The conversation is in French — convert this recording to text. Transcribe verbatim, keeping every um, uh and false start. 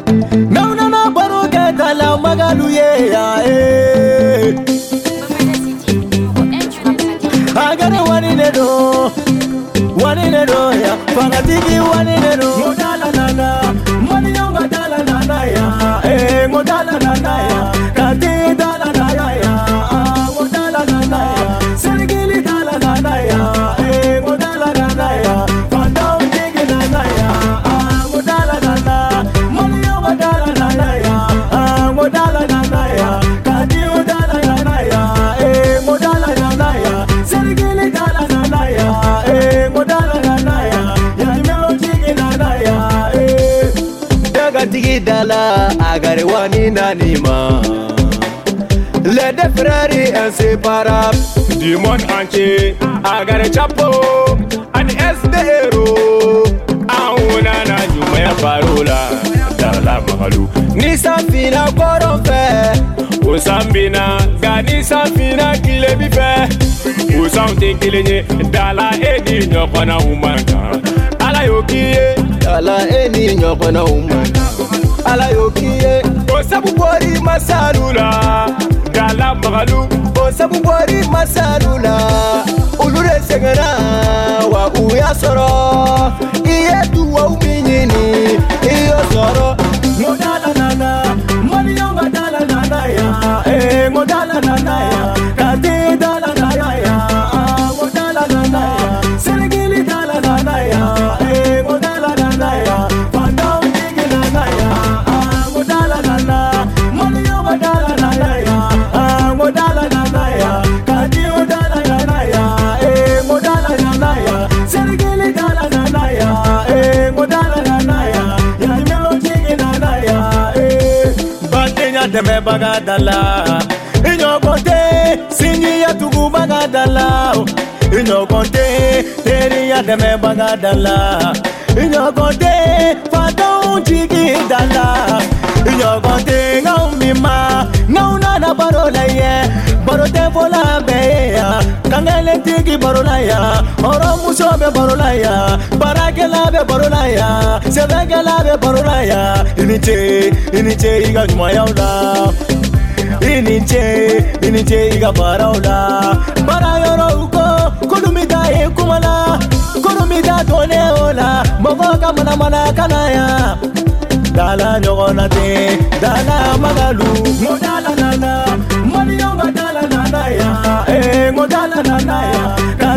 Nauna baro ke dala magalu ye ya eh. Agare wani ne do, wani ne do ya. Fangatiki wani ne do. Modala nana, mani yonga dala nana ya eh. Modala nana ya, kati dala nana ya. Modala nana ya, serigili dala nana ya eh. Modala nana ya, fandao tiki nana ya. Modala nana, mani yonga dala nana ya. Modala nana ya, kati dala nana ya eh. Modala nana ya, serigili dala nana ya eh. Modala nana ya, yanyamelo tiki nana ya eh. Daga tiki dala agare wani nanima. Les deux frères inséparables du monde entier. Agare chapeau, an S D héros. Aouna na jumaya parola, dala mahalu. Nisa fina koron fe, osambina gani safina kile bife. Osante kilenye dala edi nyokona umanga. Ala yokiye, dala edi nyokona umanga. Ala yokiye, osabu bori masalula. Dala magalu, osabu bori masalula. Ulure segera wa uya soro. Iye tuwa uminyini, iyo soro. Modala nana, mani yonga dala nana ya eh. Modala nana ya, kati dala nana ya. Modala nana ya, serigili dala nana ya eh. Modala nana ya, fandao tiki nana ya. Modala nana, mani yonga dala nana ya. Modala nana ya, kati dala nana ya eh. Modala nana ya, serigili dala nana ya eh. Modala nana ya, yanyamelo tiki nana ya eh. Bantenya deme bagadala, inyo konte singi ya tugu bagadala. Inyo konte teri ya deme bagadala. Inyo konte fadon tiki dala. Inyo konte ngau mima, ngau nana barola ye. Barote vola beya, kangele tiki barola ya. Oro muso be barola ya, barakela be barola ya. Sebekela be barola ya. Iniche, iniche iga jumaya ula. Iniche, iniche iga baraula. Barayoro uko, kulumida e kumala. Kulumida tone ola, mogoka mana mana kanaya. Dala nyogona te, dala magalu. Modala nana, mani yonga dala nana ya eh. Modala nana ya.